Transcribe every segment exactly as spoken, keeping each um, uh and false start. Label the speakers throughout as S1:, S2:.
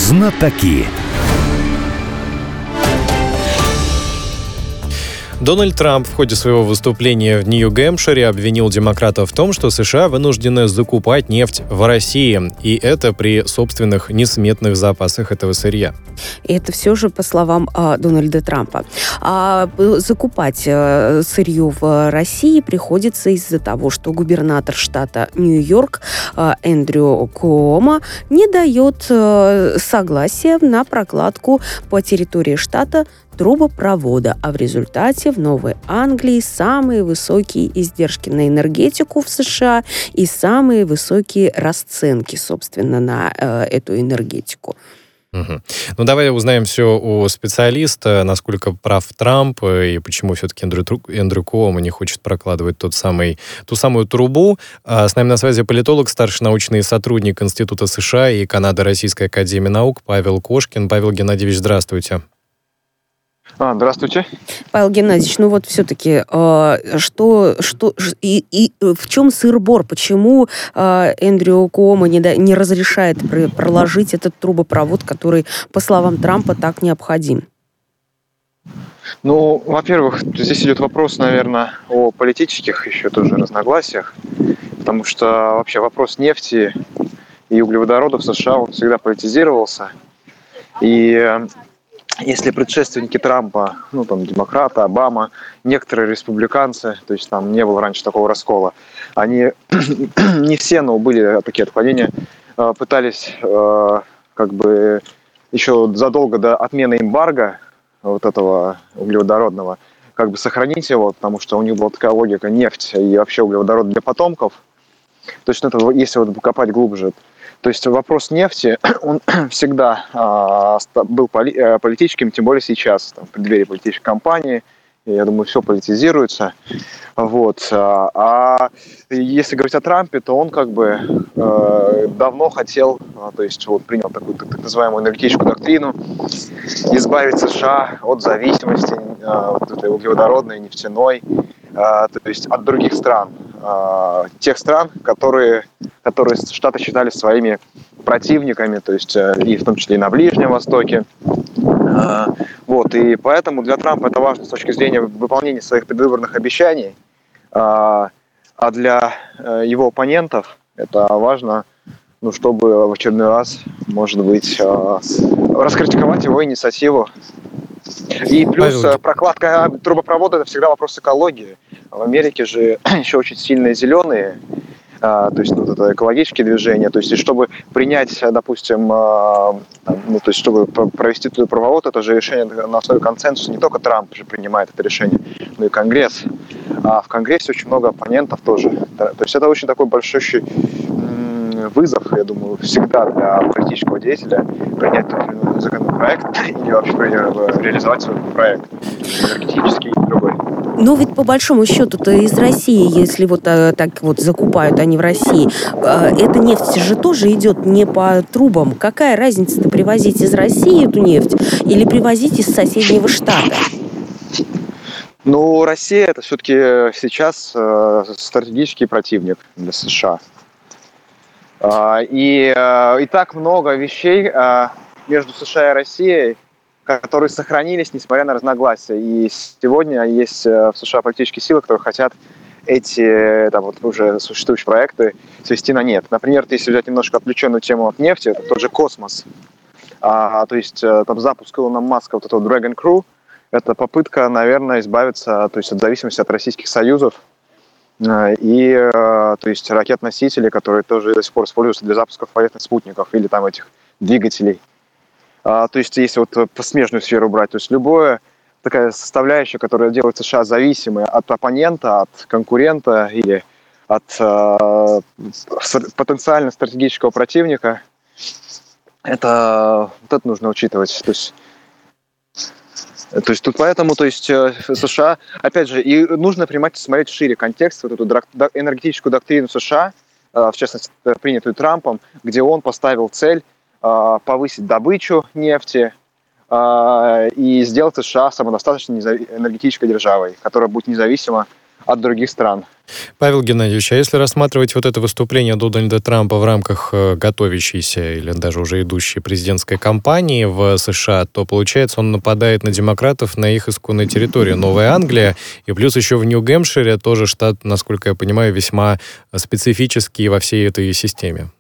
S1: Знатоки.
S2: Дональд Трамп в ходе своего выступления в Нью-Гэмпшире обвинил демократов в том, что США вынуждены закупать нефть в России, и это при собственных несметных запасах этого сырья.
S3: И это все же по словам а, Дональда Трампа. А закупать а, сырье в России приходится из-за того, что губернатор штата Нью-Йорк а, Эндрю Куомо не дает а, согласия на прокладку по территории штата трубопровода, а в результате в Новой Англии самые высокие издержки на энергетику в США и самые высокие расценки, собственно, на э, эту энергетику.
S2: Угу. Ну, давай узнаем все у специалиста, насколько прав Трамп и почему все-таки Эндрю, Эндрю Куомо не хочет прокладывать тот самый, ту самую трубу. С нами на связи политолог, старший научный сотрудник Института США и Канады Российской академии наук Павел Кошкин. Павел Геннадьевич, здравствуйте.
S4: А, здравствуйте.
S3: Павел Геннадьевич, ну вот все-таки, э, что, что и, и в чем сыр-бор? Почему э, Эндрю Куомо не, да, не разрешает про, проложить этот трубопровод, который, по словам Трампа, так необходим?
S4: Ну, во-первых, здесь идет вопрос, наверное, о политических еще тоже разногласиях, потому что вообще вопрос нефти и углеводородов в США он всегда политизировался. И если предшественники Трампа, ну там демократы, Обама, некоторые республиканцы, то есть там не было раньше такого раскола, они не все, но были такие отклонения, пытались как бы еще задолго до отмены эмбарго вот этого углеводородного как бы сохранить его, потому что у них была такая логика: нефть и вообще углеводород для потомков. То есть это, если вот копать глубже. То есть вопрос нефти, он всегда а, был поли- политическим, тем более сейчас, там, в преддверии политической кампании. Я думаю, все политизируется. Вот. А если говорить о Трампе, то он как бы э, давно хотел, то есть вот принял такую так, так называемую энергетическую доктрину, избавить США от зависимости э, вот этой углеводородной, нефтяной, э, то есть от других стран. Э, тех стран, которые, которые Штаты считали своими противниками, то есть э, и в том числе и на Ближнем Востоке. Вот, и поэтому для Трампа это важно с точки зрения выполнения своих предвыборных обещаний, а для его оппонентов это важно, ну, чтобы в очередной раз, может быть, раскритиковать его инициативу. И плюс Павел... прокладка трубопровода – это всегда вопрос экологии. В Америке же еще очень сильные зеленые, то есть ну, вот это экологические движения, то есть и чтобы принять, допустим, ну, то есть чтобы провести трубопровод, это же решение на основе консенсуса, не только Трамп же принимает это решение, но и Конгресс. А в Конгрессе очень много оппонентов тоже. То есть это очень такой большой вызов, я думаю, всегда для политического деятеля принять законопроект или вообще реализовать свой проект, энергетический и другой.
S3: Но ведь по большому счету-то из России, если вот а, так вот закупают они в России, а, эта нефть же тоже идет не по трубам. Какая разница-то, привозить из России эту нефть или привозить из соседнего штата?
S4: Ну, Россия это все-таки сейчас э, стратегический противник для США. Э, и, э, и так много вещей э, между США и Россией, которые сохранились, несмотря на разногласия. И сегодня есть в США политические силы, которые хотят эти там, вот, уже существующие проекты свести на нет. Например, если взять немножко отвлеченную тему от нефти, это тот же космос. А, то есть там запуск Илона Маска, вот этого Dragon Crew, это попытка, наверное, избавиться то есть, от зависимости от российских союзов. И то есть ракет-носители, которые тоже до сих пор используются для запуска полетных спутников или там этих двигателей. То есть, если вот по смежную сферу брать, то есть любая такая составляющая, которая делает США зависимой от оппонента, от конкурента или от э, потенциально стратегического противника, это, вот это нужно учитывать. То есть, то есть тут поэтому, то есть США, опять же, и нужно понимать, смотреть шире контекст, вот эту энергетическую доктрину США, в частности, принятую Трампом, где он поставил цель повысить добычу нефти и сделать США самодостаточной энергетической державой, которая будет независима от других стран.
S2: Павел Геннадьевич, а если рассматривать вот это выступление Дональда Трампа в рамках готовящейся или даже уже идущей президентской кампании в США, то, получается, он нападает на демократов на их исконной территории, Новая Англия, и плюс еще в Нью-Гэмпшире тоже штат, насколько я понимаю, весьма специфический во всей этой системе.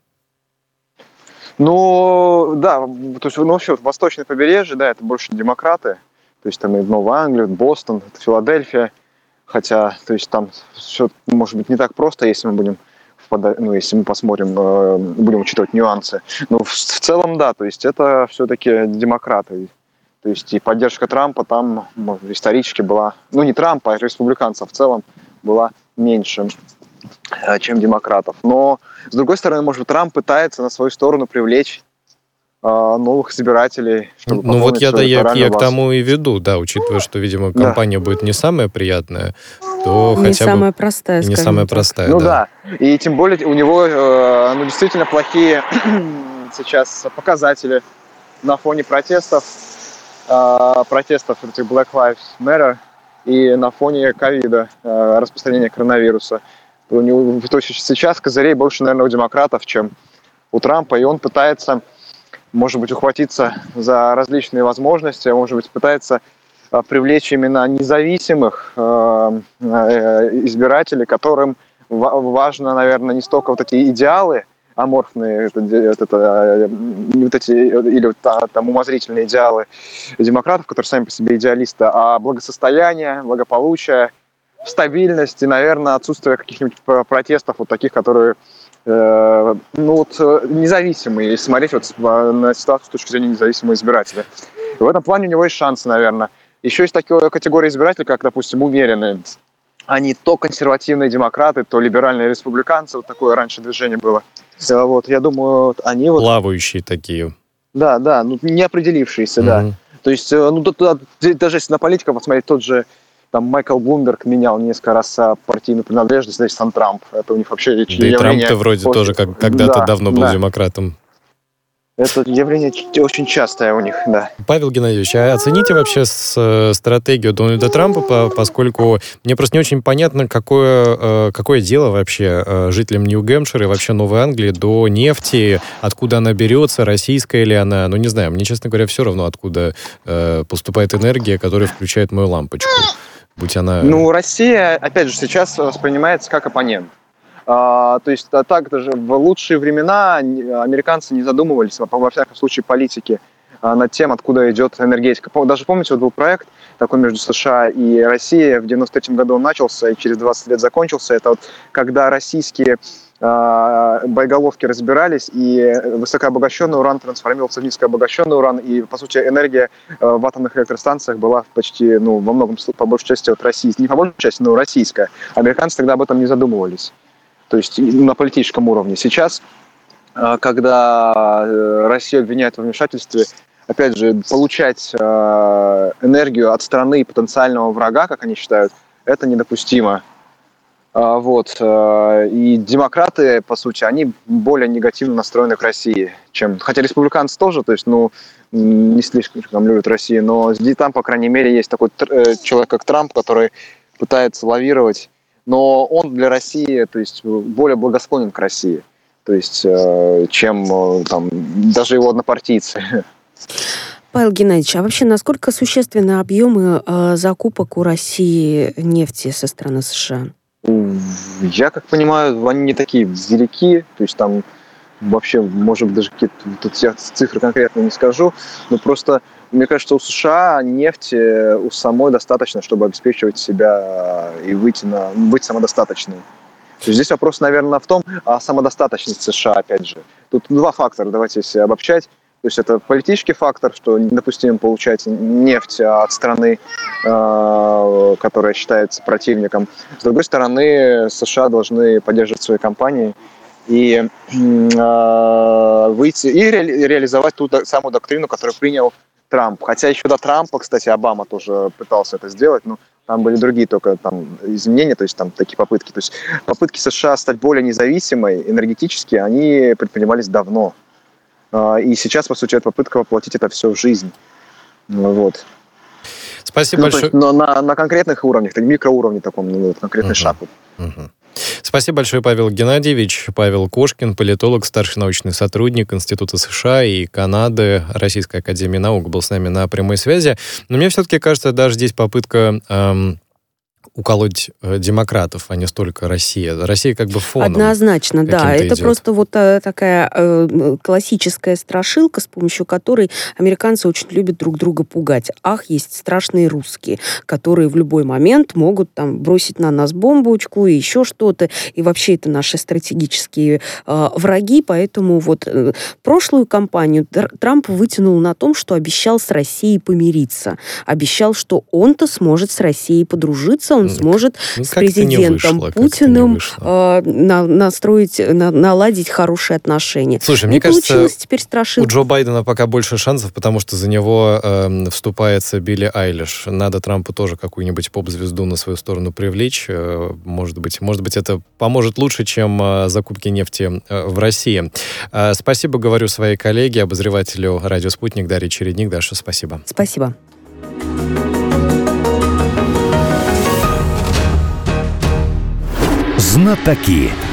S4: Ну, да, то есть, ну, вообще, восточное побережье, да, это больше демократы, то есть там и Новая Англия, Бостон, Филадельфия. Хотя, то есть там все может быть не так просто, если мы будем впадать, ну, если мы посмотрим, э, будем учитывать нюансы. Но в, в целом, да, то есть это все-таки демократы. То есть и поддержка Трампа там может, исторически была, ну не Трампа, а республиканцев в целом была меньше, э, чем демократов. Но, с другой стороны, может, Трамп пытается на свою сторону привлечь новых избирателей.
S2: Чтобы ну вот я, да, я, я к тому и веду, да, учитывая, что, видимо, кампания да. будет не самая приятная, то
S3: не
S2: хотя
S3: самая
S2: бы...
S3: простая,
S2: не самая так. простая,
S4: ну
S2: да.
S4: да. И тем более у него ну, действительно плохие сейчас показатели на фоне протестов, протестов этих Black Lives Matter и на фоне ковида, распространения коронавируса. У него то есть сейчас козырей больше, наверное, у демократов, чем у Трампа, и он пытается, может быть, ухватиться за различные возможности, может быть, пытается привлечь именно независимых избирателей, которым важно, наверное, не столько вот эти идеалы аморфные, это, это, вот эти, или там умозрительные идеалы демократов, которые сами по себе идеалисты, а благосостояние, благополучие, стабильность и, наверное, отсутствие каких-нибудь протестов, вот таких, которые ну вот независимые, если смотреть вот на ситуацию с точки зрения независимого избирателя. И в этом плане у него есть шансы, наверное. Еще есть такая категория избирателей, как, допустим, умеренные. Они то консервативные демократы, то либеральные республиканцы. Вот такое раньше движение было. Вот, я думаю, вот они вот...
S2: Плавающие такие.
S4: Да, да, ну не определившиеся, mm-hmm. да. То есть, ну тут, даже если на политиков посмотреть, тот же там Майкл Блумберг менял несколько раз партийную принадлежность, здесь сам Трамп. Это у них вообще
S2: да явление... и Трамп-то вроде очень... тоже как, когда-то да, давно был да. демократом.
S4: Это явление очень частое у них, да.
S2: Павел Геннадьевич, а оцените вообще с, стратегию Дональда Трампа, поскольку мне просто не очень понятно, какое, какое дело вообще жителям Нью-Гэмпшира и вообще Новой Англии до нефти, откуда она берется, российская ли она, ну не знаю, мне, честно говоря, все равно, откуда поступает энергия, которая включает мою лампочку. Будь она...
S4: Ну, Россия, опять же, сейчас воспринимается как оппонент. А, то есть так даже в лучшие времена американцы не задумывались, во всяком случае политики, над тем, откуда идет энергетика. Даже помните, вот был проект такой между США и Россией, в девяносто третьем году он начался и через двадцать лет закончился. Это вот когда российские а, боеголовки разбирались, и высокообогащенный уран трансформировался в низкообогащенный уран, и, по сути, энергия в атомных электростанциях была почти, ну, во многом, по большей части, от России. Не по большей части, но российская. Американцы тогда об этом не задумывались. То есть на политическом уровне. Сейчас, когда Россия обвиняет в вмешательстве, опять же, получать энергию от страны потенциального врага, как они считают, это недопустимо. Вот. И демократы, по сути, они более негативно настроены к России, чем... Хотя республиканцы тоже, то есть, ну, не слишком там любят Россию, но здесь там, по крайней мере, есть такой человек, как Трамп, который пытается лавировать. Но он для России, то есть, более благосклонен к России, то есть, чем там, даже его однопартийцы.
S3: Павел Геннадьевич, а вообще насколько существенны объемы э, закупок у России нефти со стороны США?
S4: Я как понимаю, они не такие велики, то есть там вообще, может быть, даже какие-то, тут я цифры конкретно не скажу, но просто, мне кажется, у США нефти у самой достаточно, чтобы обеспечивать себя и выйти на, быть самодостаточной. То есть здесь вопрос, наверное, в том, а самодостаточность США, опять же. Тут два фактора, давайте если обобщать. То есть это политический фактор, что недопустимо получать нефть от страны, которая считается противником. С другой стороны, США должны поддерживать свои компании и э, выйти и ре, реализовать ту самую доктрину, которую принял Трамп. Хотя еще до Трампа, кстати, Обама тоже пытался это сделать, но там были другие только там изменения, то есть там такие попытки. То есть попытки США стать более независимой энергетически, они предпринимались давно. И сейчас, по сути, это попытка воплотить это все в жизнь. Вот.
S2: Спасибо
S4: ну,
S2: большое.
S4: То есть, но на, на конкретных уровнях, на микроуровне таком, ну, конкретный uh-huh. шаг.
S2: Uh-huh. Спасибо большое, Павел Геннадьевич. Павел Кошкин, политолог, старший научный сотрудник Института США и Канады Российской академии наук, был с нами на прямой связи. Но мне все-таки кажется, даже здесь попытка... Эм, уколоть э, демократов, а не столько Россия. Россия как бы фоном.
S3: Однозначно, да. Это
S2: идет.
S3: просто вот э, такая э, классическая страшилка, с помощью которой американцы очень любят друг друга пугать. Ах, есть страшные русские, которые в любой момент могут там бросить на нас бомбочку и еще что-то. И вообще это наши стратегические э, враги. Поэтому вот э, прошлую кампанию Трамп вытянул на том, что обещал с Россией помириться. Обещал, что он-то сможет с Россией подружиться, он сможет ну, с президентом вышло, Путиным э, на, настроить, на, наладить хорошие отношения.
S2: Слушай,
S3: не
S2: мне кажется,
S3: теперь страшилка.
S2: У Джо Байдена пока больше шансов, потому что за него э, вступается Билли Айлиш. Надо Трампу тоже какую-нибудь поп-звезду на свою сторону привлечь. Э, может быть, может быть, это поможет лучше, чем э, закупки нефти э, в России. Э, спасибо, говорю своей коллеге, обозревателю «Радио Спутник» Дарье Чередник. Даша, спасибо.
S3: Спасибо.
S1: Знатоки.